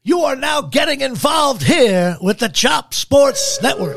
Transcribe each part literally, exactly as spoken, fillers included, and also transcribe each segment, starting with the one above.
You are now getting involved here with the Chop Sports Network.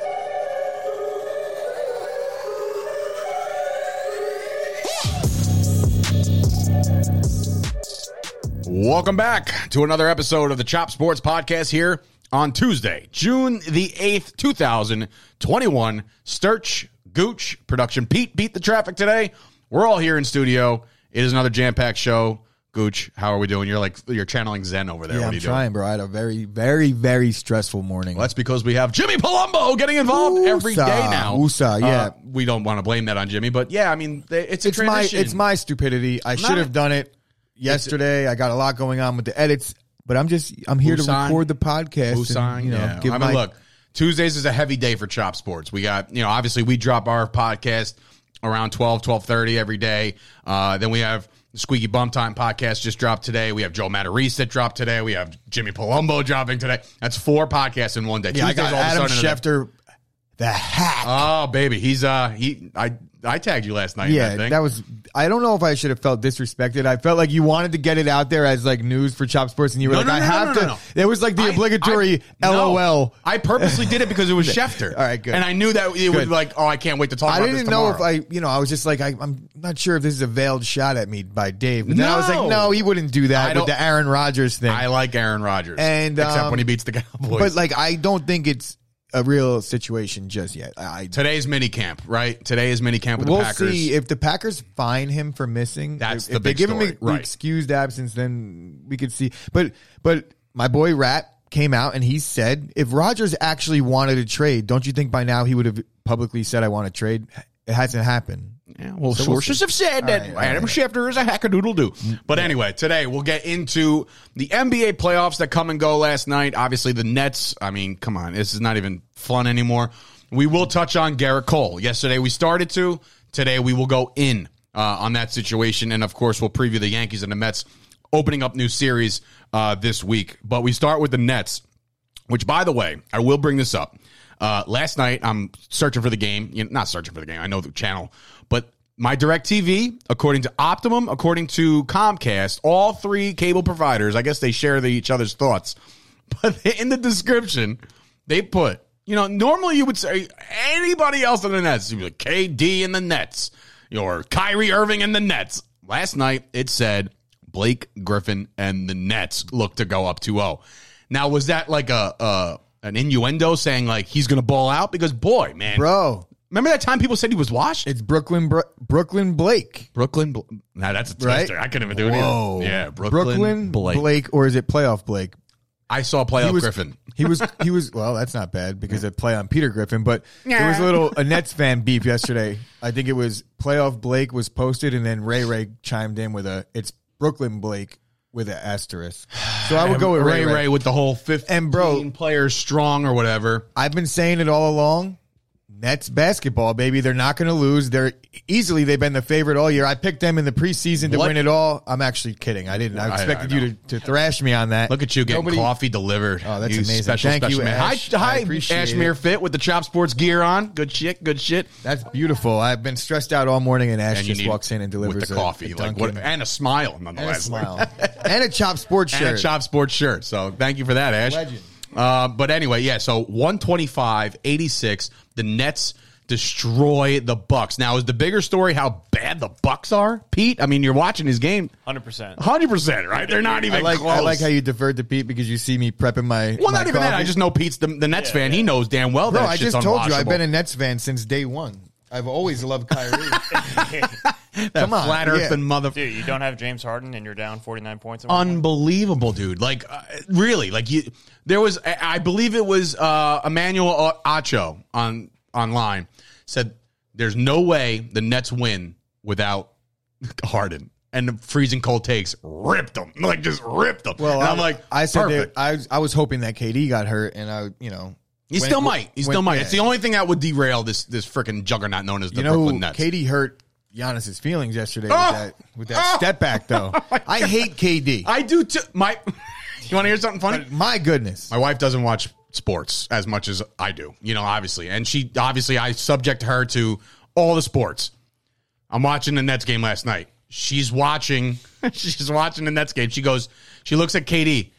Welcome back to another episode of the Chop Sports Podcast here on Tuesday, June the eighth, two thousand twenty-one. Sturch, Gooch, production Pete beat the traffic today. We're all here in studio. It is another jam-packed show. Gooch, how are we doing? You're like, you're channeling Zen over there. Yeah, what I'm are you trying, doing? bro. I had a very, very, very stressful morning. Well, that's because we have Jimmy Palumbo getting involved Oosa, every day now. Oosa, yeah. Uh, we don't want to blame that on Jimmy, but yeah, I mean, it's a it's my, transition. it's my stupidity. I should have done it yesterday. I got a lot going on with the edits, but I'm just, I'm here Busan. to record the podcast. Busan, and, you know, yeah. give I mean, my, look, Tuesdays is a heavy day for Chop Sports. We got, you know, obviously we drop our podcast around twelve, twelve thirty every day. Uh, then we have the Squeaky Bum Time podcast just dropped today. We have Joe Matarese that dropped today. We have Jimmy Palumbo dropping today. That's four podcasts in one day. yeah, I Tuesdays got all of a Adam sudden are Schefter, the hack. Oh, baby. He's, uh, he, I, I tagged you last night. in yeah, that, thing. that was, I don't know if I should have felt disrespected. I felt like you wanted to get it out there as like news for Chop Sports, and you were No, like, no, I no, have no, no, to. no, no. It was like the I- obligatory I- no. LOL. I purposely did it because it was Schefter. All right, good. And I knew that it would Good. like, oh, I can't wait to talk I about didn't this know tomorrow. if I, you know, I was just like, I, I'm not sure if this is a veiled shot at me by Dave. But then I was No. like, no, he wouldn't do I that with don't- the Aaron Rodgers thing. I like Aaron Rodgers. And, except um, when he beats the Cowboys. but like, I don't think it's a real situation just yet. I, Today's mini camp, right? Today is mini camp with we'll the Packers. see if the Packers fine him for missing. That's if, the if big they give him story, the right. excused absence, then we could see. But but my boy Rat came out and he said, if Rodgers actually wanted to trade, don't you think by now he would have publicly said, I want to trade? It hasn't happened. Yeah, well, So we'll sources see. have said All that right, all Adam right. Schefter is a hackadoodle-doo. But anyway, today we'll get into the N B A playoffs that come and go last night. Obviously, the Nets, I mean, come on. This is not even fun anymore. We will touch on Garrett Cole. Yesterday we started to. Today we will go in uh, on that situation. And, of course, we'll preview the Yankees and the Mets opening up new series uh, this week. But we start with the Nets, which, by the way, I will bring this up. Uh, last night, I'm searching for the game. You know, not searching for the game. I know the channel. But my DirecTV, according to Optimum, according to Comcast, all three cable providers, I guess they share the, each other's thoughts. But in the description, they put, you know, normally you would say anybody else in the Nets. You'd be like K D in the Nets or Kyrie Irving in the Nets. Last night, it said Blake Griffin and the Nets look to go up two oh. Now, was that like a... a an innuendo saying, like, he's going to ball out? Because, boy, man. Bro. Remember that time people said he was washed? It's Brooklyn Bro- Brooklyn Blake. Brooklyn. Bl- nah, that's a Right? twister. I couldn't even do it Whoa. either. Yeah, Brooklyn, Brooklyn Blake. Blake. Or is it playoff Blake? I saw playoff He was, Griffin. He was, he was, well, that's not bad because it play on Peter Griffin, but there was a little, a Nets fan beef yesterday. I think it was playoff Blake was posted and then Ray Ray chimed in with a, it's Brooklyn Blake with an asterisk. So I would go with Ray Ray Ray, with the whole fifteen And, bro- players strong or whatever. I've been saying it all along. Nets basketball, baby. They're not going to lose. They're easily, they've been the favorite all year. I picked them in the preseason to What? win it all. I'm actually kidding. I didn't. I I- expected I you know. to, to thrash me on that. Look at you getting Nobody- coffee delivered. Oh, that's you amazing. Special, Thank special you, man. Ash. Hi, I hi appreciate Ashmere it. Fit with the Chop Sports gear on. Good shit, good shit. That's beautiful. I've been stressed out all morning, and Ash And you just need walks in and delivers with the a- coffee, a like Dunkin'. what, and a smile, and a nonetheless. smile and a Chop Sports shirt. And a Chop Sports shirt. So thank you for that, Ash. Legend. Uh, but anyway, yeah, so one twenty-five eighty-six, the Nets destroy the Bucks. Now, is the bigger story how bad the Bucks are, Pete? I mean, you're watching his game. one hundred percent. one hundred percent, right? They're not even I like. close. I like how you deferred to Pete because you see me prepping my. well, my not even that. I coffee. just know Pete's the, the Nets Yeah, fan. yeah. He knows damn well Bro, that I shit's just told you I've unwatchable. been a Nets fan since day one. I've always loved Kyrie. that Come on, flat earth yeah. and mother. Dude, you don't have James Harden and you're down forty-nine points. at one point? Unbelievable, dude. Like, uh, really, like you. There was, I I believe it was uh, Emmanuel Acho on online said, "There's no way the Nets win without Harden." And the freezing cold takes ripped them, like just ripped them. Well, and I'm I- like, I said perfect. that I was, I was hoping that K D got hurt, and I, you know, He when- still might. He when- still might. yeah. It's the only thing that would derail this this freaking juggernaut known as the You know, Brooklyn Nets. K D hurt Giannis's feelings yesterday Oh! with that with that Oh! step back though. I hate K D. I do too. My, you want to hear something funny? My goodness. My wife doesn't watch sports as much as I do, you know, obviously. And she, obviously, I subject her to all the sports. I'm watching the Nets game last night. She's watching, she's watching the Nets game. She goes, she looks at K D.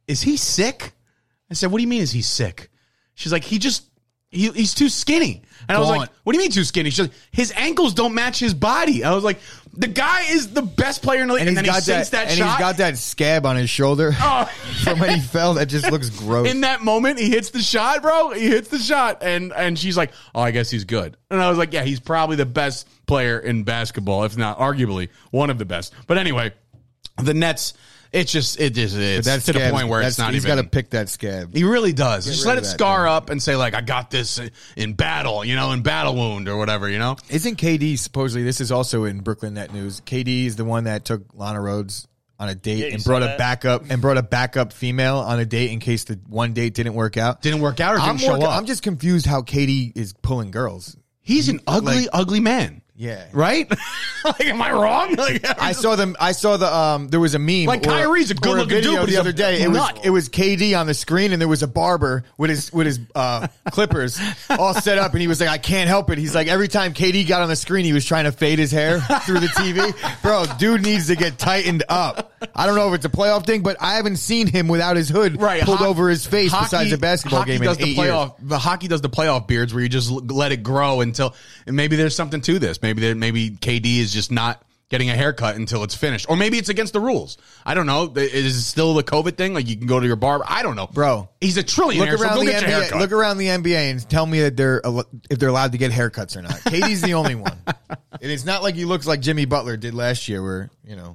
is he sick? I said, what do you mean is he sick? She's like, he just, he, he's too skinny. And I was like, what do you mean too skinny? She's like, his ankles don't match his body. I was like, the guy is the best player in the league. And, and then he sinks that, that and shot. And he's got that scab on his shoulder oh. from when he fell. That just looks gross. In that moment, he hits the shot, bro. He hits the shot. And, and she's like, oh, I guess he's good. And I was like, yeah, he's probably the best player in basketball, if not arguably one of the best. But anyway, the Nets... It's just, it is, it's that's to the point where it's not he's even. He's got to pick that scab. He really does. Get just let it that, scar man. up and say, like, I got this in battle, you know, in battle wound or whatever, you know? Isn't K D supposedly, this is also in Brooklyn Net News, K D is the one that took Lana Rhoades on a date yeah, and brought a backup and brought a backup female on a date in case the one date didn't work out. Didn't work out or didn't I'm show more, up? I'm just confused how K D is pulling girls. He's an ugly, like, ugly man. Yeah. Right? Like, am I wrong? Like, I saw them. I saw the. Um, there was a meme. Like Kyrie's a good looking video dude. But the other day, it nut. was it was K D on the screen, and there was a barber with his with his uh, clippers all set up, and he was like, "I can't help it." He's like, every time K D got on the screen, he was trying to fade his hair through the T V. Bro, dude needs to get tightened up. I don't know if it's a playoff thing, but I haven't seen him without his hood right. pulled Ho- over his face hockey, besides a basketball hockey game. Does in the eight playoff? Years. The hockey does the playoff beards where you just let it grow until, and maybe there's something to this. Maybe there, maybe K D is just not getting a haircut until it's finished. Or maybe it's against the rules. I don't know. Is it still the COVID thing? Like you can go to your barber? I don't know. Bro. He's a trillionaire, look around so go the get N B A, your haircut. Look around the N B A and tell me that they're if they're allowed to get haircuts or not. K D's the only one. And it's not like he looks like Jimmy Butler did last year where, you know,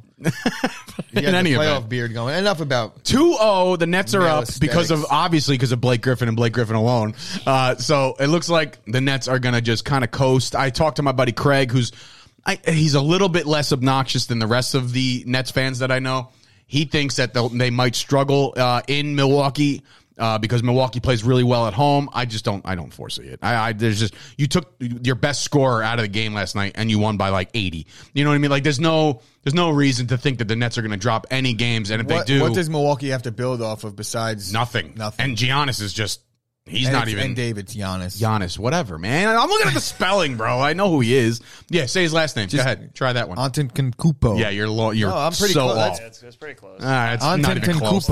he had any the playoff event. beard going. Enough about two oh, the Nets are up aesthetics. because of, obviously, because of Blake Griffin and Blake Griffin alone. Uh, so it looks like the Nets are going to just kind of coast. I talked to my buddy Craig, who's I, he's a little bit less obnoxious than the rest of the Nets fans that I know. He thinks that they might struggle uh, in Milwaukee uh, because Milwaukee plays really well at home. I just don't. I don't foresee it. I, I there's just you took your best scorer out of the game last night and you won by like eighty. You know what I mean? Like there's no there's no reason to think that the Nets are going to drop any games. And if what, they do, what does Milwaukee have to build off of besides nothing? Nothing. And Giannis is just. He's and not even. And David's Giannis. Giannis, whatever, man. I'm looking at the spelling, bro. I know who he is. Yeah, say his last name. Just Go ahead. Try that one. Antetokounmpo. Yeah, you're lo- you're no, I'm pretty so close. off. Yeah, it's, it's pretty close. All right, it's not even close.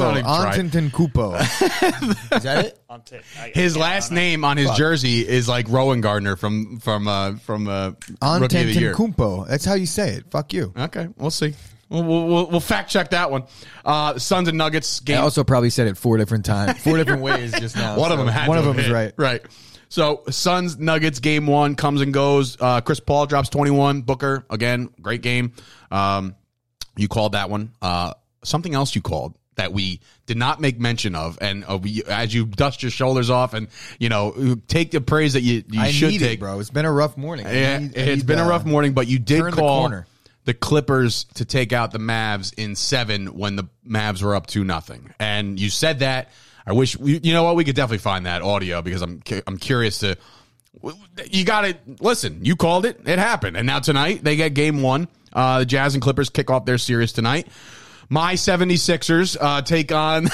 Antetokounmpo. Is that it? His last name on his Fuck. jersey is like Rowan Gardner from from uh, from uh, Rookie of the Year. Antetokounmpo. That's how you say it. Fuck you. Okay, we'll see. We'll, we'll, we'll fact check that one. Uh, Suns and Nuggets game. I also probably said it four different times, four different ways just now. One so of them had one to of them hit. is right. Right. So Suns Nuggets game one comes and goes. Uh, Chris Paul drops twenty-one. Booker again, great game. Um, you called that one. Uh, something else you called that we did not make mention of, and uh, we, as you dust your shoulders off, and you know take the praise that you, you I should need take, it, bro. It's been a rough morning. Yeah, need, it's need, been uh, a rough morning, but you did call. The the Clippers to take out the Mavs in seven when the Mavs were up two nothing, and you said that. I wish we, you know what, we could definitely find that audio because I'm I'm curious to. You got to listen. You called it. It happened, and now tonight they get game one. Uh, the Jazz and Clippers kick off their series tonight. My seventy-sixers uh, take on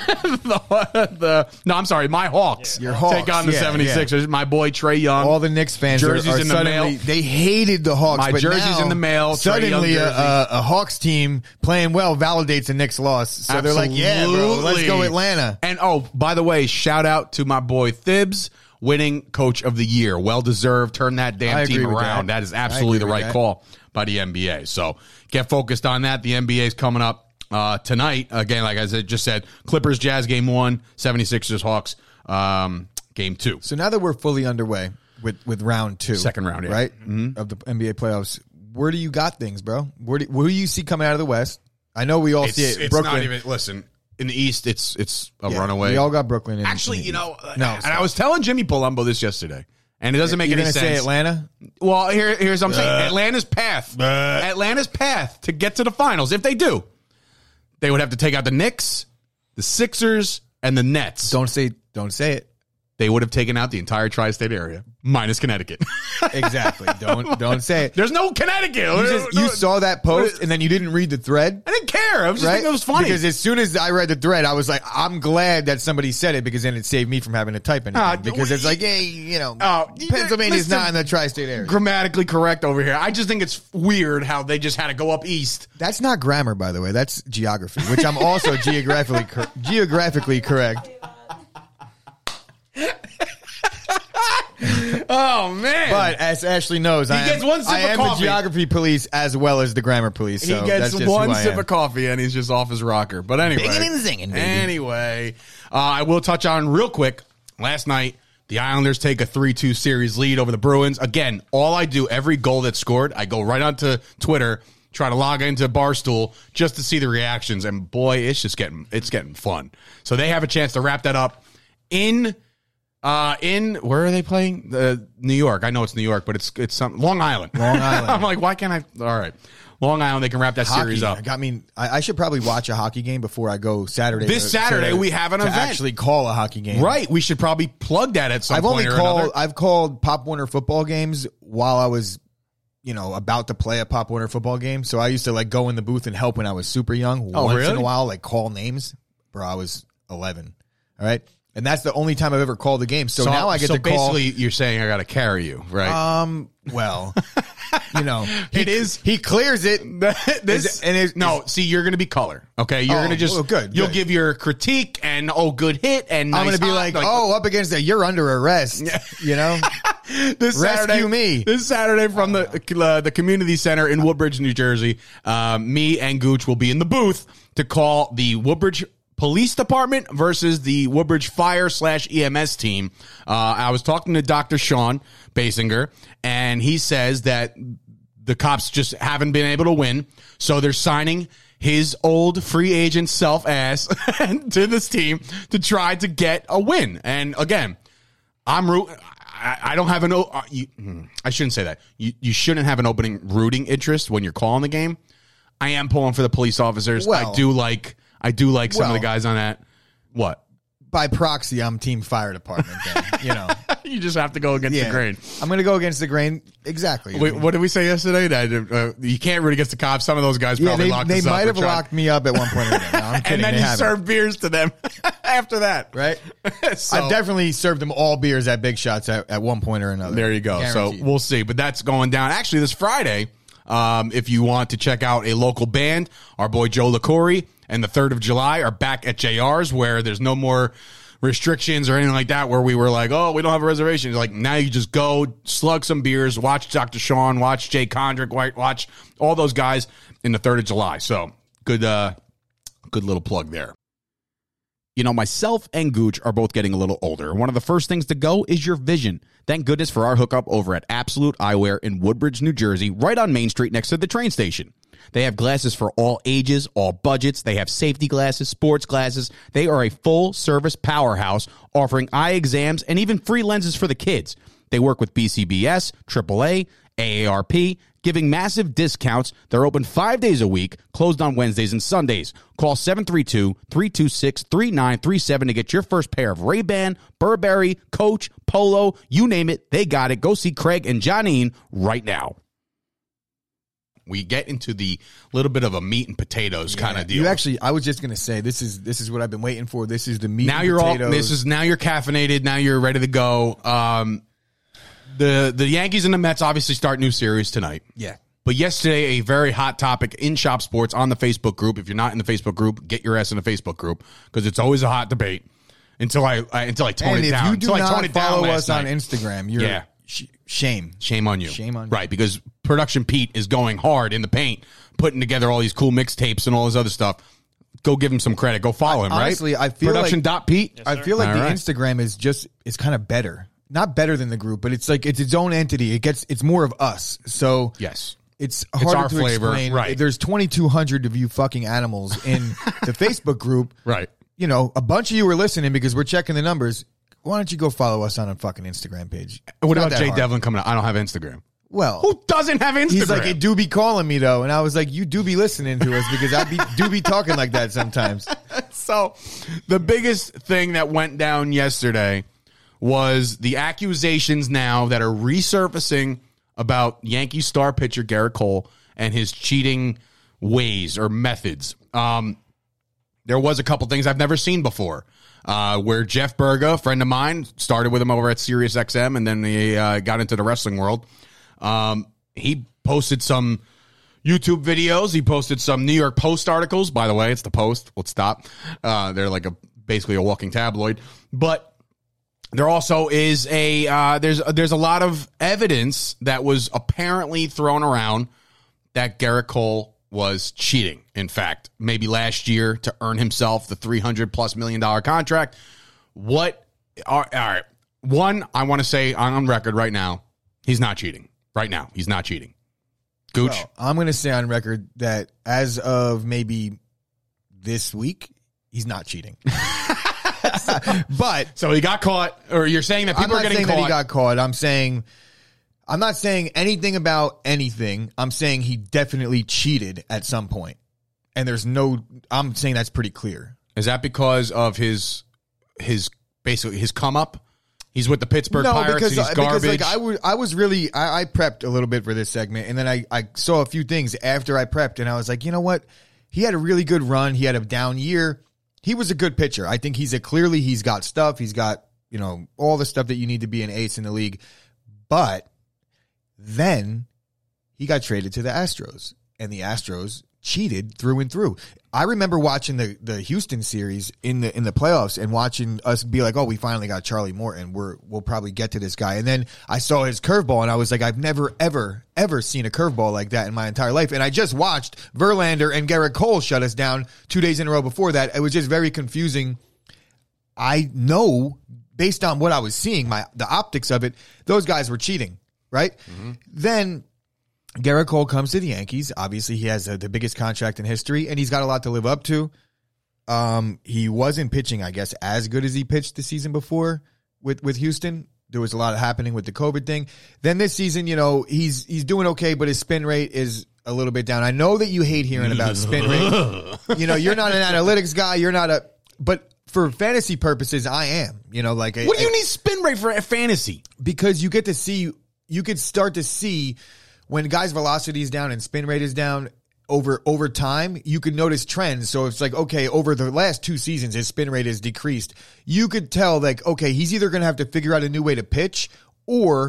the, the no, I'm sorry, my Hawks. Your Hawks take on the yeah, seventy-sixers. Yeah. My boy Trae Young. All the Knicks fans jerseys are, are in the suddenly, mail. They hated the Hawks. My but jersey's now, in the mail. Suddenly, a, a, a Hawks team playing well validates a Knicks loss. So Absolutely. they're like, "Yeah, bro, let's go Atlanta." And oh, by the way, shout out to my boy Thibs. Winning Coach of the Year. Well deserved. Turn that damn team around. That. that is absolutely the right that. call by the N B A. So get focused on that. The N B A is coming up uh, tonight. Again, like I said, just said, Clippers, Jazz game one, seventy-sixers, Hawks um, game two. So now that we're fully underway with, with round two. Second round, yeah. Right? Mm-hmm. Of the N B A playoffs. Where do you got things, bro? Where do, where do you see coming out of the West? I know we all It's, see it. it's Brooklyn. not even, listen, in the East, it's it's a Yeah, runaway. We all got Brooklyn. In, Actually, in you know, no, and I was telling Jimmy Palumbo this yesterday, and it doesn't make You're any gonna sense. say Atlanta? Well, here, here's what I'm saying. Uh, Atlanta's path. uh, Atlanta's path to get to the finals, if they do, they would have to take out the Knicks, the Sixers, and the Nets. Don't say don't say it. they would have taken out the entire tri-state area, minus Connecticut. Exactly. Don't don't say it. There's no Connecticut. You, just, you saw that post and then you didn't read the thread? I didn't care. I was just right? thinking it was funny. Because as soon as I read the thread, I was like, I'm glad that somebody said it because then it saved me from having to type anything. Uh, because it's like, hey, you know, uh, Pennsylvania's not in the tri-state area. Grammatically correct over here. I just think it's weird how they just had to go up east. That's not grammar, by the way. That's geography, which I'm also geographically cor- geographically correct. Oh man! But as Ashley knows, he I gets am, one sip I of am coffee. the geography police as well as the grammar police. So he gets that's just one who I sip am. of coffee and he's just off his rocker. But anyway, Binging and zinging, baby. Anyway, uh, I will touch on real quick. Last night, the Islanders take a three two series lead over the Bruins. Again, all I do every goal that's scored, I go right onto Twitter, try to log into Barstool just to see the reactions, and boy, it's just getting it's getting fun. So they have a chance to wrap that up in. Uh, in where are they playing? Uh, New York. I know it's New York, but it's it's some Long Island. Long Island. I'm like, why can't I? All right, Long Island. They can wrap that Hockey. series up. I mean, I, I should probably watch a hockey game before I go Saturday. This to, Saturday to, we have an to event. Actually, call a hockey game. Right. We should probably plug that at some I've point only or called. another. I've called Pop Warner football games while I was, you know, about to play a Pop Warner football game. So I used to like go in the booth and help when I was super young. Oh, Once really? in a while, like call names. Bro, I was eleven. All right. And that's the only time I've ever called the game. So, so now I get so to call. basically, you're saying I got to carry you, right? Um. Well, you know, he, it is. He clears it. this and it's, no. See, you're going to be color. Okay, you're Oh, going to just. well, good, You'll good. give your critique and oh, good hit and nice I'm going to be hot, like, oh, up against that. You're under arrest. You know. This Rescue Saturday, me. This Saturday from the uh, the community center in Woodbridge, New Jersey. Um, me and Gooch will be in the booth to call the Woodbridge Police Department versus the Woodbridge Fire slash E M S team. Uh, I was talking to Doctor Sean Basinger, and he says that the cops just haven't been able to win, so they're signing his old free agent self ass to this team to try to get a win. And again, I'm root. I, I don't have an. Uh, you, I shouldn't say that. You you shouldn't have an opening rooting interest when you're calling the game. I am pulling for the police officers. Well, I do like. I do like some well, of the guys on that. What? By proxy, I'm team fire department. Then, you know, you just have to go against yeah. the grain. I'm going to go against the grain. Exactly. Wait, what did we say yesterday? That uh, you can't root against the cops. Some of those guys probably yeah, they, locked they us up. might have or tried- locked me up at one point. Or no, I'm kidding. and then they you haven't. serve beers to them after that, right? So- I've definitely served them all beers at Big Shots at, at one point or another. There you go. Guaranteed. So we'll see. But that's going down. Actually, this Friday, um, if you want to check out a local band, our boy Joe LaCourie and the third of July are back at J R's where there's no more restrictions or anything like that where we were like, oh, we don't have a reservation. Like now you just go slug some beers, watch Doctor Sean, watch Jay Condrick, watch all those guys in the third of July. So good, uh, good little plug there. You know, myself and Gooch are both getting a little older. One of the first things to go is your vision. Thank goodness for our hookup over at Absolute Eyewear in Woodbridge, New Jersey, right on Main Street next to the train station. They have glasses for all ages, all budgets. They have safety glasses, sports glasses. They are a full-service powerhouse offering eye exams and even free lenses for the kids. They work with B C B S, triple A, A A R P, giving massive discounts. They're open five days a week, closed on Wednesdays and Sundays. Call seven three two, three two six, three nine three seven to get your first pair of Ray-Ban, Burberry, Coach, Polo, you name it, they got it. Go see Craig and Johnine right now. We get into the little bit of a meat and potatoes kind of deal. You actually, I was just going to say, this is this is what I've been waiting for. This is the meat now and you're potatoes. all this is now you're caffeinated. Now you're ready to go. Um, the the Yankees and the Mets obviously start new series tonight. Yeah. But yesterday, a very hot topic in Shop Sports on the Facebook group. If you're not in the Facebook group, get your ass in the Facebook group because it's always a hot debate until I, I until I tone And it if down. you do until I not tone it down follow last us on night. Instagram, you're Yeah. sh- shame. Shame on you. Shame on you. Right, because Production Pete is going hard in the paint, putting together all these cool mixtapes and all this other stuff. Go give him some credit. Go follow him, Honestly, right? I feel Production like- dot Pete. Yes, I feel like All the right. Instagram is just it's kind of better. Not better than the group, but it's like it's its own entity. It gets it's more of us. So Yes. It's It's harder our to flavor, explain. right. There's twenty-two hundred of you fucking animals in the Facebook group. Right. You know, a bunch of you are listening because we're checking the numbers. Why don't you go follow us on a fucking Instagram page? It's What not about that Jay hard. Devlin coming out? I don't have Instagram. Well, Who doesn't have Instagram? he's like, it do be calling me though, and I was like, you do be listening to us because I be, do be talking like that sometimes. So, the biggest thing that went down yesterday was the accusations now that are resurfacing about Yankee star pitcher Gerrit Cole and his cheating ways or methods. Um, there was a couple things I've never seen before, uh, where Jeff Berga, a friend of mine, started with him over at Sirius X M, and then he uh, got into the wrestling world. Um, he posted some YouTube videos. He posted some New York Post articles. By the way, it's the Post. Let's stop. Uh, they're like a basically a walking tabloid. But there also is a uh, there's there's a lot of evidence that was apparently thrown around that Gerrit Cole was cheating. In fact, maybe last year to earn himself the three hundred plus million dollar contract. What are all right? One, I want to say on record right now, he's not cheating. Right now, he's not cheating. Gooch, well, I'm going to say on record that as of maybe this week, he's not cheating. But so he got caught, or you're saying that people I'm not are getting saying caught. That he got caught. I'm saying I'm not saying anything about anything. I'm saying he definitely cheated at some point. And there's no I'm saying that's pretty clear. Is that because of his his basically his come up? He's with the Pittsburgh no, Pirates. Because, and he's garbage. Because like I was, I was really, I, I prepped a little bit for this segment, and then I, I saw a few things after I prepped, and I was like, you know what? He had a really good run. He had a down year. He was a good pitcher. I think he's a clearly he's got stuff. He's got, you know, all the stuff that you need to be an ace in the league. But then he got traded to the Astros, and the Astros cheated through and through. I remember watching the, the Houston series in the in the playoffs and watching us be like, oh, we finally got Charlie Morton. We're we'll probably get to this guy. And then I saw his curveball, and I was like, I've never, ever, ever seen a curveball like that in my entire life. And I just watched Verlander and Gerrit Cole shut us down two days in a row before that. It was just very confusing. I know, based on what I was seeing, my the optics of it, those guys were cheating, right? Mm-hmm. Then Gerrit Cole comes to the Yankees. Obviously, he has uh, the biggest contract in history, and he's got a lot to live up to. Um, he wasn't pitching, I guess, as good as he pitched the season before with, with Houston. There was a lot happening with the COVID thing. Then this season, you know, he's he's doing okay, but his spin rate is a little bit down. I know that you hate hearing about spin rate. You know, you're not an analytics guy. You're not a – but for fantasy purposes, I am. You know, like what I, do you I, need spin rate for a fantasy? Because you get to see – you could start to see – when guys' velocity is down and spin rate is down over over time, you could notice trends. So it's like, okay, over the last two seasons, his spin rate has decreased. You could tell, like, okay, he's either going to have to figure out a new way to pitch, or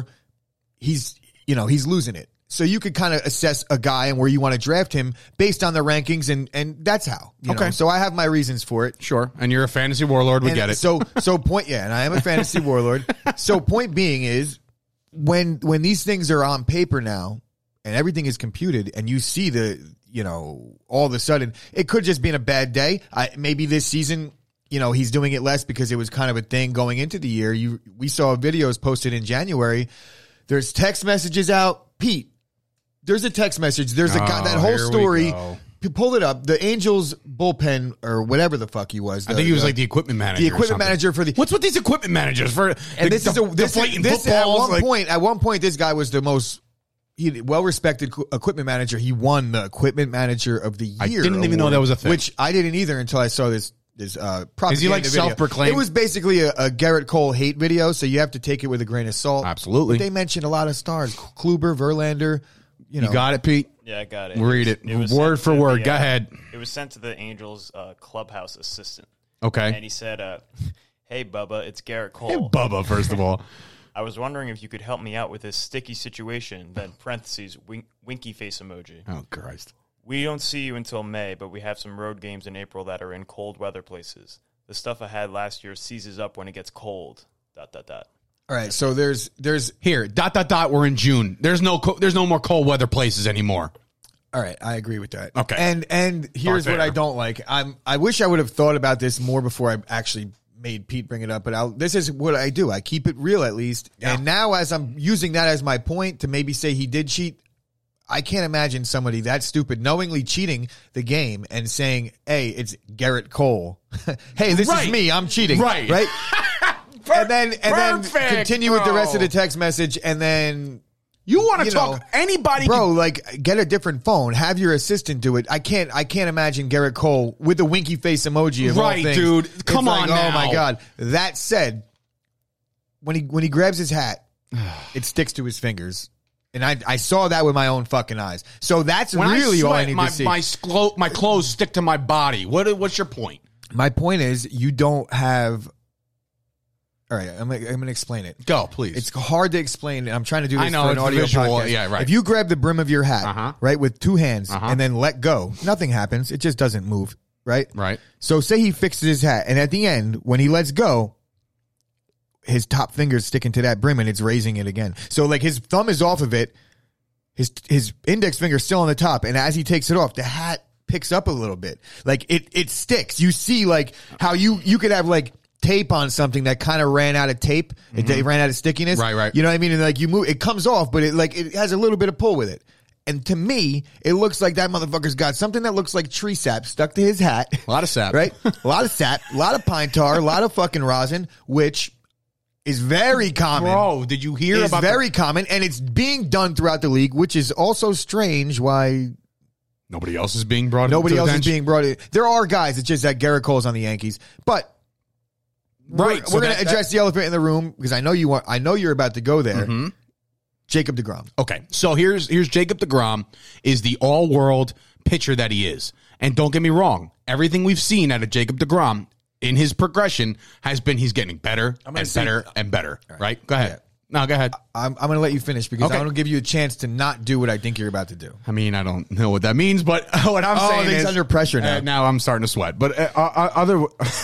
he's, you know, he's losing it. So you could kind of assess a guy and where you want to draft him based on the rankings, and and that's how. You okay. know? So I have my reasons for it. Sure. And you're a fantasy warlord. We and get it. So so point, yeah, and I am a fantasy warlord. So point being is, when when these things are on paper now, and everything is computed, and you see the, you know, all of a sudden, it could just be in a bad day. I, maybe this season, you know, he's doing it less because it was kind of a thing going into the year. You, we saw videos posted in January. There's text messages out. Pete, there's a text message. There's a guy, oh, that whole story. Go. Pull it up. The Angels bullpen, or whatever the fuck he was. The, I think he was the, like the equipment manager. The equipment manager for the. What's with these equipment managers for? And the, this is a this, deflating this at footballs, one like, point. At one point, this guy was the most. He well-respected equipment manager. He won the equipment manager of the year. I didn't even award, know that was a thing. Which I didn't either until I saw this. This uh, propaganda Is he like video. self-proclaimed? It was basically a, a Gerrit Cole hate video, so you have to take it with a grain of salt. Absolutely. But they mentioned a lot of stars: Kluber, Verlander. You know, you got it, Pete. Yeah, I got it. Read it, it was word for word. The, Go uh, ahead. It was sent to the Angels uh, clubhouse assistant. Okay. And he said, uh, "Hey, Bubba, it's Gerrit Cole. Hey, Bubba, first of all." I was wondering if you could help me out with this sticky situation, then parentheses, wink, winky face emoji. Oh, Christ. We don't see you until May, but we have some road games in April that are in cold weather places. The stuff I had last year seizes up when it gets cold. Dot, dot, dot. All right, so there's there's Here, dot, dot, dot, we're in June. There's no co- there's no more cold weather places anymore. All right, I agree with that. Okay. And and here's Not what fair. I don't like. I'm I wish I would have thought about this more before I actually made Pete bring it up, but I'll, this is what I do. I keep it real, at least. Yeah. And now, as I'm using that as my point to maybe say he did cheat, I can't imagine somebody that stupid knowingly cheating the game and saying, hey, it's Gerrit Cole. Hey, this Right. is me. I'm cheating. Right. Right? and then and then Perfect, continue with the rest of bro. the text message, and then You want to You talk know, anybody, bro, can- like get a different phone, have your assistant do it. I can't I can't imagine Gerrit Cole with the winky face emoji of all Right, things. dude. It's Come like, on oh my now. god. That said, when he when he grabs his hat, it sticks to his fingers. And I I saw that with my own fucking eyes. So that's when really I sweat, all I need my, to see. My, sclo- my clothes stick to my body. What What's your point? My point is you don't have... All right, I'm, I'm going to explain it. Go, please. It's hard to explain. I'm trying to do this I know, for an it's audio visual. podcast. Yeah, right. If you grab the brim of your hat, Uh-huh. right, with two hands Uh-huh. and then let go, nothing happens. It just doesn't move, right? Right. So say he fixes his hat, and at the end, when he lets go, his top finger's sticking to that brim and it's raising it again. So like his thumb is off of it, his his index finger's still on the top, and as he takes it off, the hat picks up a little bit. Like it it sticks. You see like how you you could have like tape on something that kind of ran out of tape. Mm-hmm. It, it ran out of stickiness. Right, right. You know what I mean? And like you move, it comes off, but it like it has a little bit of pull with it. And to me, it looks like that motherfucker's got something that looks like tree sap stuck to his hat. A lot of sap. Right? A lot of sap, a lot of pine tar, a lot of fucking rosin, which is very common. Bro, did you hear It's about very the- common, and it's being done throughout the league, which is also strange why Nobody else is being brought nobody to else attention? is being brought in. There are guys, it's just that Garrett Cole's on the Yankees. But Right, we're, so we're going that- to address the elephant in the room because I know you want, I know you're about to go there. Mm-hmm. Jacob deGrom. Okay, so here's here's Jacob deGrom is the all-world pitcher that he is. And don't get me wrong, everything we've seen out of Jacob deGrom in his progression has been he's getting better and say- better and better, right? Go ahead. No, go ahead. I'm, I'm going to let you finish because Okay. I want to give you a chance to not do what I think you're about to do. I mean, I don't know what that means, but what I'm Oh, saying he's is under pressure now. Uh, now I'm starting to sweat. But uh, uh, other,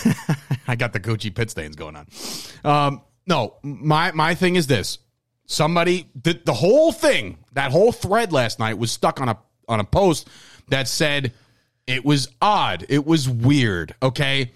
I got the Gucci pit stains going on. Um, no, my my thing is this: somebody, the, the whole thing, that whole thread last night was stuck on a on a post that said it was odd, it was weird. Okay,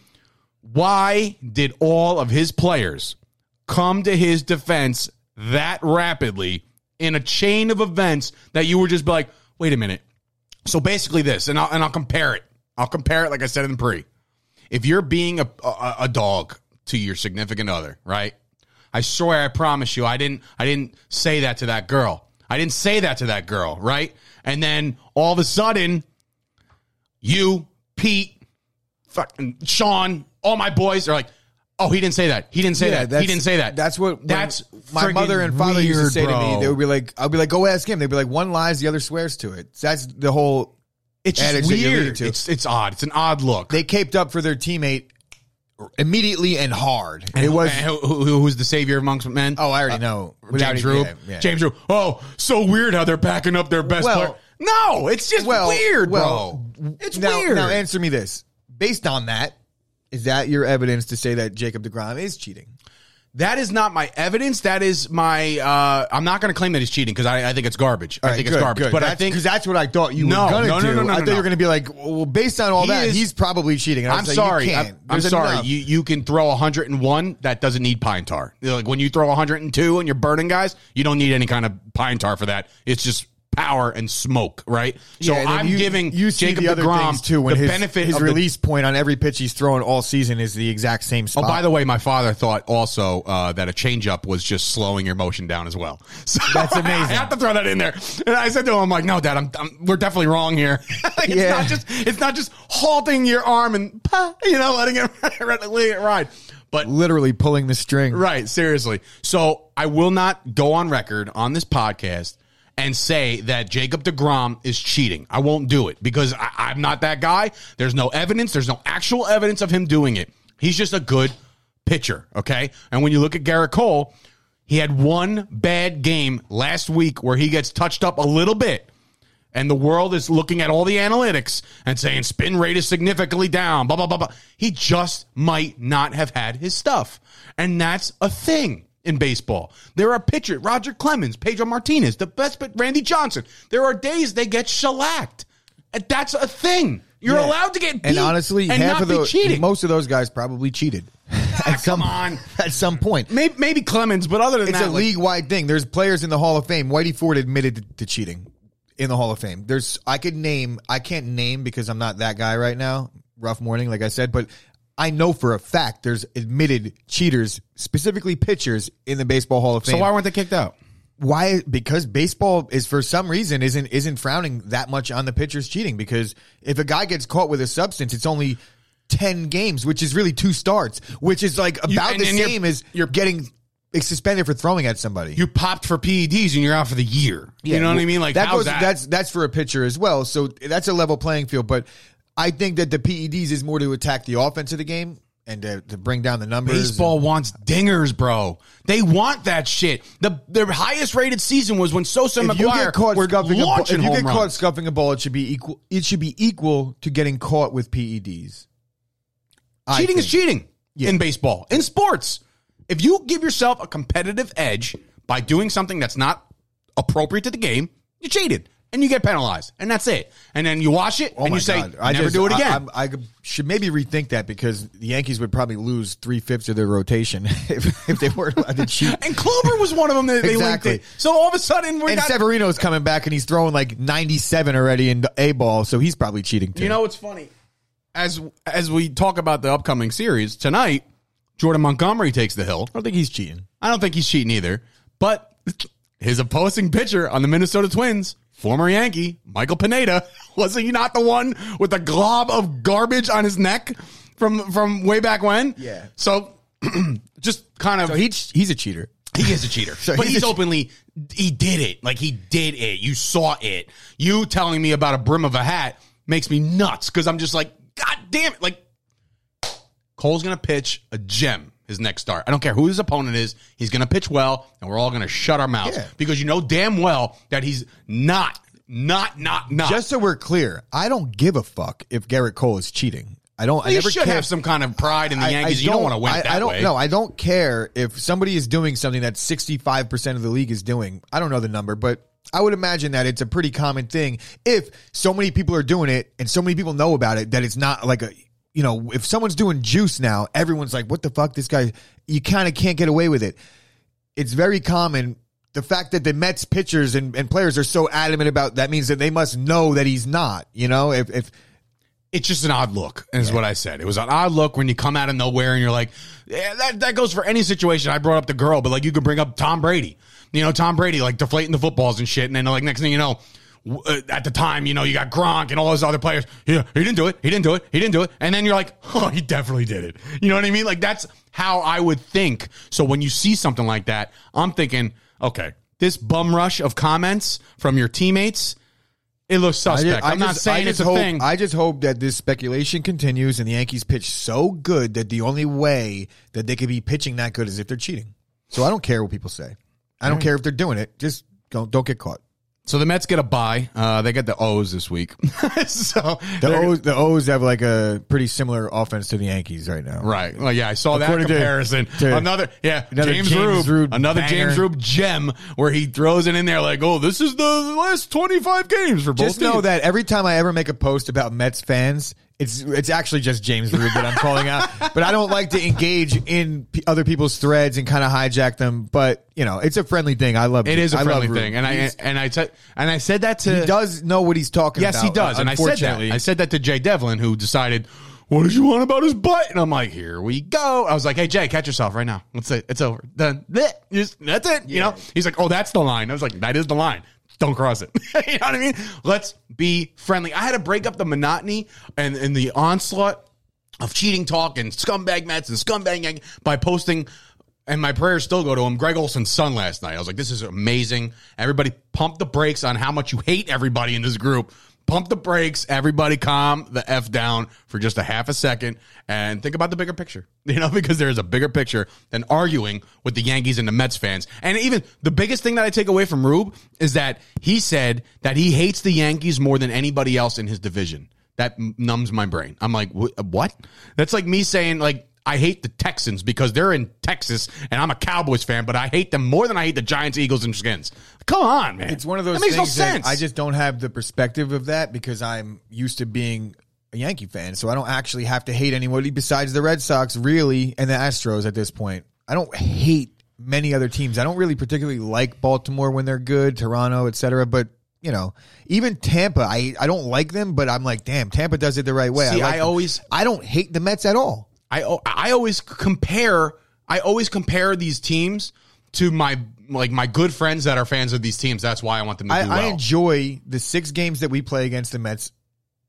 why did all of his players come to his defense that rapidly in a chain of events that you were just like, wait a minute? So basically this, and I'll, and I'll compare it. I'll compare it like I said in the pre. If you're being a, a, a dog to your significant other, right? I swear, I promise you, I didn't I didn't say that to that girl. I didn't say that to that girl, right? And then all of a sudden, you, Pete, fucking Sean, all my boys are like, oh, he didn't say that. He didn't say Yeah, that. that's- He didn't say that. That's what That's my friggin' mother and father used to weird, say to bro. me. They would be like, I'll be like, go ask him. They'd be like, one lies, the other swears to it. That's the whole It's just adage that you're leading weird. to. It's it's odd. It's an odd look. They caped up for their teammate immediately and hard. And It who- was and who, who, who's the savior amongst men? oh, I already know. Without James even- Rube. yeah, yeah. James Rube. Oh, so weird how they're backing up their best Well- player. No, it's just Well, weird, well, bro. It's now, weird. Now answer me this: based on that, is that your evidence to say that Jacob deGrom is cheating? That is not my evidence. That is my. Uh, I'm not going to claim that he's cheating because I, I think it's garbage. I All right, think good, it's garbage. good. But I That's- think because that's what I thought you No, were going to no, do. no, no, no, I thought no. you were going to be like, well, based on all He that, is- he's probably cheating. And I I'm was like, sorry. You I'm, can't. I'm There's sorry. enough. You you can throw one hundred one. That doesn't need pine tar. Like when you throw one hundred two and you're burning guys, you don't need any kind of pine tar for that. It's just power and smoke, right? So Yeah, and then I'm you, giving you see Jacob the other deGrom things too. When the his, benefit his of the- release point on every pitch he's thrown all season is the exact same spot. Oh, by the way, my father thought also uh, that a changeup was just slowing your motion down as well. So That's amazing. I have to throw that in there. And I said to him, "I'm like, no, Dad, I'm, I'm we're definitely wrong here. Like, it's Yeah. not just it's not just halting your arm and you know letting it letting it ride, but literally pulling the string. right, seriously. So I will not go on record on this podcast and say that Jacob deGrom is cheating. I won't do it because I, I'm not that guy. There's no evidence. There's no actual evidence of him doing it. He's just a good pitcher, okay? And when you look at Garrett Cole, he had one bad game last week where he gets touched up a little bit. And the world is looking at all the analytics and saying spin rate is significantly down, blah, blah, blah, blah. He just might not have had his stuff. And that's a thing in baseball. There are pitchers, Roger Clemens, Pedro Martinez, the best, but Randy Johnson. There are days they get shellacked. And that's a thing. You're Yeah. allowed to get beat And honestly, and half not of be those, cheating. most of those guys probably cheated. Ah, at some, come on. At some point. Maybe, maybe Clemens, but other than It's that, a like- league-wide thing. There's players in the Hall of Fame. Whitey Ford admitted to, to cheating in the Hall of Fame. There's, I could name, I can't name because I'm not that guy right now. Rough morning, like I said, but I know for a fact there's admitted cheaters, specifically pitchers, in the Baseball Hall of Fame. So why weren't they kicked out? Why? Because baseball is for some reason isn't isn't frowning that much on the pitchers cheating. Because if a guy gets caught with a substance, it's only ten games, which is really two starts, which is like about and- the and you're- same as you're getting suspended for throwing at somebody. You popped for P E Ds and you're out for the year. Yeah, you know well, what I mean? Like that how's goes, that? That's that's for a pitcher as well. So that's a level playing field. But I think that the P E Ds is more to attack the offense of the game and to, to bring down the numbers. Baseball and, wants dingers, bro. They want that shit. The their highest rated season was when Sosa and if you McGuire get caught were scuffing a ball, if launching you home get runs. caught scuffing a ball, it should be equal. It should be equal to getting caught with P E Ds. I Cheating is think. cheating Yeah. in baseball, in sports. If you give yourself a competitive edge by doing something that's not appropriate to the game, you cheated and you get penalized, and that's it. And then you wash it Oh and my you say, God. I never just- do it again. I, I, I should maybe rethink that because the Yankees would probably lose three fifths of their rotation if, if they weren't allowed to cheat. and Kluber was one of them that they Exactly. linked it. So all of a sudden, we're And got, Severino's coming back and he's throwing like ninety-seven already in the A ball, so he's probably cheating too. you know, it's funny. As as we talk about the upcoming series tonight, Jordan Montgomery takes the hill. I don't think he's cheating. I don't think he's cheating either. But his opposing pitcher on the Minnesota Twins, former Yankee, Michael Pineda, wasn't he not the one with the glob of garbage on his neck from from way back when? Yeah. So just kind of So he's he's a cheater. he is a cheater. So but he's he's a- openly he did it. Like he did it. You saw it. You telling me about a brim of a hat makes me nuts because I'm just like, God damn it. Like Cole's going to pitch a gem his next start. I don't care who his opponent is. He's going to pitch well, and we're all going to shut our mouths Yeah. because you know damn well that he's not, not, not, not. Just so we're clear, I don't give a fuck if Garrett Cole is cheating. I don't. I you never should care. have some kind of pride in the I- I Yankees. you don't want to win I, it that I don't way. know. I don't care if somebody is doing something that sixty-five percent of the league is doing. I don't know the number, but I would imagine that it's a pretty common thing. If so many people are doing it and so many people know about it, that it's not like a, you know, if someone's doing juice now, everyone's like, what the fuck, this guy, you kind of can't get away with it. It's very common. The fact that the Mets pitchers and, and players are so adamant about that means that they must know that he's not, you know, if, if It's just an odd look, is what I said. It was an odd look when you come out of nowhere and you're like, yeah, that, that goes for any situation. I brought up the girl, but like you could bring up Tom Brady. You know, Tom Brady, like deflating the footballs and shit. And then like next thing you know, w- uh, at the time, you know, you got Gronk and all those other players. Yeah, he didn't do it. He didn't do it. He didn't do it. And then you're like, oh, he definitely did it. You know what I mean? Like that's how I would think. So when you see something like that, I'm thinking, okay, this bum rush of comments from your teammates, it looks I suspect. just- I I'm not just- saying I it's just a hope, thing. I just hope that this speculation continues and the Yankees pitch so good that the only way that they could be pitching that good is if they're cheating. So I don't care what people say. I don't care if they're doing it. Just don't don't get caught. So the Mets get a bye. Uh, they get the O's this week. so The they're- O's, the O's have like a pretty similar offense to the Yankees right now. Right. Well, yeah, I saw that According to- comparison. to another, yeah, another James, James Rube, Rube another banger. James Rube gem where he throws it in there like, oh, this is the last twenty-five games for both Just know teams. that every time I ever make a post about Mets fans, it's it's actually just James Rube that I'm calling out. But I don't like to engage in p- other people's threads and kind of hijack them. But you know, it's a friendly thing. I love It is a I love friendly Rube. thing, and I He's- and I t- and I said that to he does know what he's talking yes, about. he does, and I said that. unfortunately. I said that to Jay Devlin, who decided, what did you want about his butt? And I'm like, here we go. I was like, hey Jay, catch yourself right now. Let's say it's over. Done. Just, that's it. You know. He's like, oh, that's the line. I was like, that is the line. Don't cross it. You know what I mean? Let's be friendly. I had to break up the monotony and, and the onslaught of cheating talk and scumbag Mets and scumbag Yankees by posting, and my prayers still go to him, Greg Olson's son last night. I was like, this is amazing. Everybody pump the brakes on how much you hate everybody in this group. Pump the brakes. Everybody calm the F down for just a half a second and think about the bigger picture, you know, because there is a bigger picture than arguing with the Yankees and the Mets fans. And even the biggest thing that I take away from Rube is that he said that he hates the Yankees more than anybody else in his division. That numbs my brain. I'm like, what? That's like me saying, like, I hate the Texans because they're in Texas and I'm a Cowboys fan, but I hate them more than I hate the Giants, Eagles, and Skins. Come on, man. It's one of those that makes things no that sense. I just don't have the perspective of that because I'm used to being a Yankee fan. So I don't actually have to hate anybody besides the Red Sox, really, and the Astros at this point. I don't hate many other teams. I don't really particularly like Baltimore when they're good, Toronto, et cetera. But, you know, even Tampa, I, I don't like them, but I'm like, damn, Tampa does it the right way. See, like I them. always- I don't hate the Mets at all. I I always compare I always compare these teams to my like my good friends that are fans of these teams. That's why I want them to I, do well. I enjoy the six games that we play against the Mets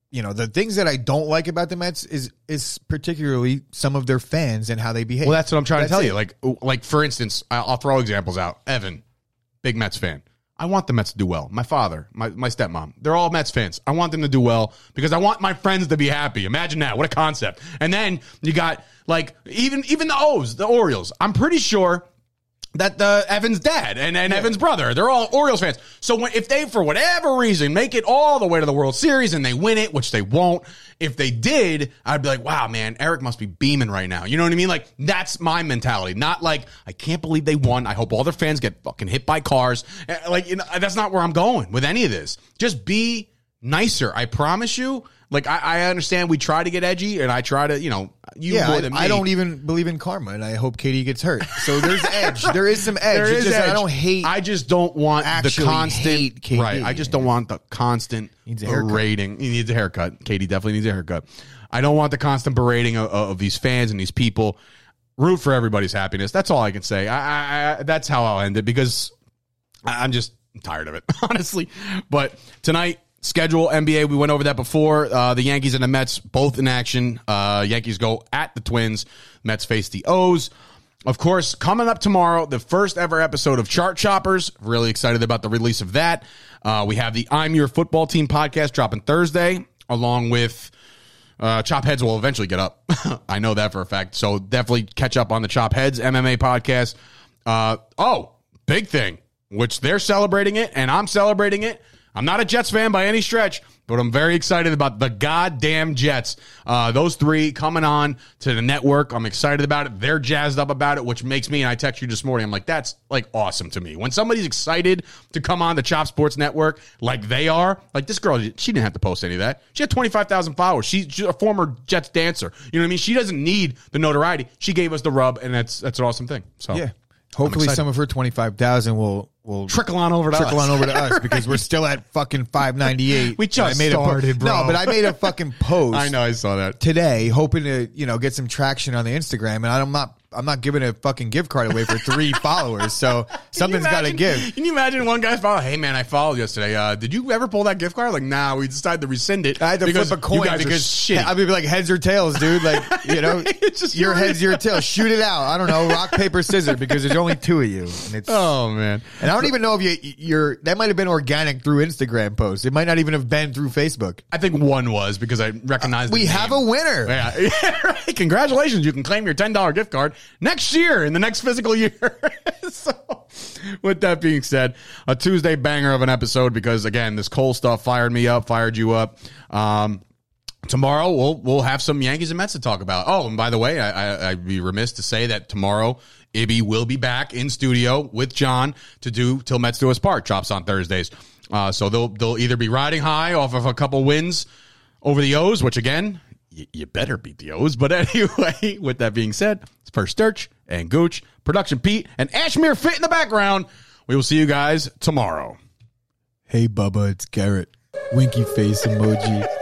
you know, the things that I don't like about the Mets is is particularly some of their fans and how they behave. Well, that's what I'm trying That's to tell it. you. Like, like for instance, I'll I'll throw examples out. Evan, big Mets fan. I want the Mets to do well. My father, my, my stepmom, they're all Mets fans. I want them to do well because I want my friends to be happy. Imagine that. What a concept. And then you got, like, even even the O's, the Orioles. I'm pretty sure that the Evan's dad and, and yeah. Evan's brother, they're all Orioles fans. So when, if they, for whatever reason, make it all the way to the World Series and they win it, which they won't, if they did, I'd be like, wow, man, Eric must be beaming right now. You know what I mean? Like, that's my mentality. Not like, I can't believe they won. I hope all their fans get fucking hit by cars. Like, you know, that's not where I'm going with any of this. Just be nicer. I promise you. Like, I, I understand we try to get edgy, and I try to, you know, you yeah, more I, than me. I don't even believe in karma, and I hope Katie gets hurt. So there's edge. There is some edge. There It's is just, edge. I don't hate. I just don't want the actually constant. hate Katie. Right. I just don't want the constant Needs a haircut. berating. He needs a haircut. Katie definitely needs a haircut. I don't want the constant berating of, of these fans and these people. Root for everybody's happiness. That's all I can say. I, I, I that's how I'll end it because I, I'm just tired of it, honestly. But tonight. Schedule, N B A, we went over that before. Uh, the Yankees and the Mets, both in action. Uh, Yankees go at the Twins. Mets face the O's. Of course, coming up tomorrow, the first ever episode of Chart Choppers. Really excited about the release of that. Uh, we have the I'm Your Football Team podcast dropping Thursday, along with uh, Chop Heads will eventually get up. I know that for a fact. So definitely catch up on the Chop Heads M M A podcast. Uh, oh, big thing, which they're celebrating it, and I'm celebrating it. I'm not a Jets fan by any stretch, but I'm very excited about the goddamn Jets. Uh, those three coming on to the network. I'm excited about it. They're jazzed up about it, which makes me, and I text you this morning, I'm like, that's like awesome to me. When somebody's excited to come on the Chop Sports Network like they are, like this girl, she didn't have to post any of that. She had twenty-five thousand followers. She's she's a former Jets dancer. You know what I mean? She doesn't need the notoriety. She gave us the rub, and that's that's an awesome thing. So Yeah. Hopefully some of her twenty-five thousand will will trickle on over to trickle us. on over to us because we're still at fucking five ninety-eight. We just I made started, a po- bro. No, but I made a fucking post. I know, I saw that. Today, hoping to, you know, get some traction on the Instagram, and I'm not I'm not giving a fucking gift card away for three followers, so something's got to give. Can you imagine one guy's follow? Hey man, I followed yesterday. Uh, did you ever pull that gift card? Like, nah, we decided to rescind it. I had to because flip a coin you guys because are shitty. I'd be like heads or tails, dude. Like, you know, It's just your your- heads, your tails. Shoot it out. I don't know, rock paper scissors, because there's only two of you, and it's. Oh man, And I don't even know if you, you're, that might have been organic through Instagram posts. It might not even have been through Facebook. I think one was because I recognized. We the have name. a winner. Yeah, yeah, right. Congratulations! You can claim your ten dollar gift card next year in the next physical year. So, with that being said, a Tuesday banger of an episode because again, this Cole stuff fired me up, fired you up. Um, tomorrow we'll we'll have some Yankees and Mets to talk about. Oh, and by the way, I, I, I'd be remiss to say that tomorrow Ibby will be back in studio with John to do Till Mets Do Us Part. Drops on Thursdays. Uh, so they'll they'll either be riding high off of a couple wins over the O's, which again, y- you better beat the O's. But anyway, with that being said, it's for Sturch and Gooch, production Pete, and Ashmere Fit in the background. We will see you guys tomorrow. Hey, Bubba, it's Garrett. Winky face emoji.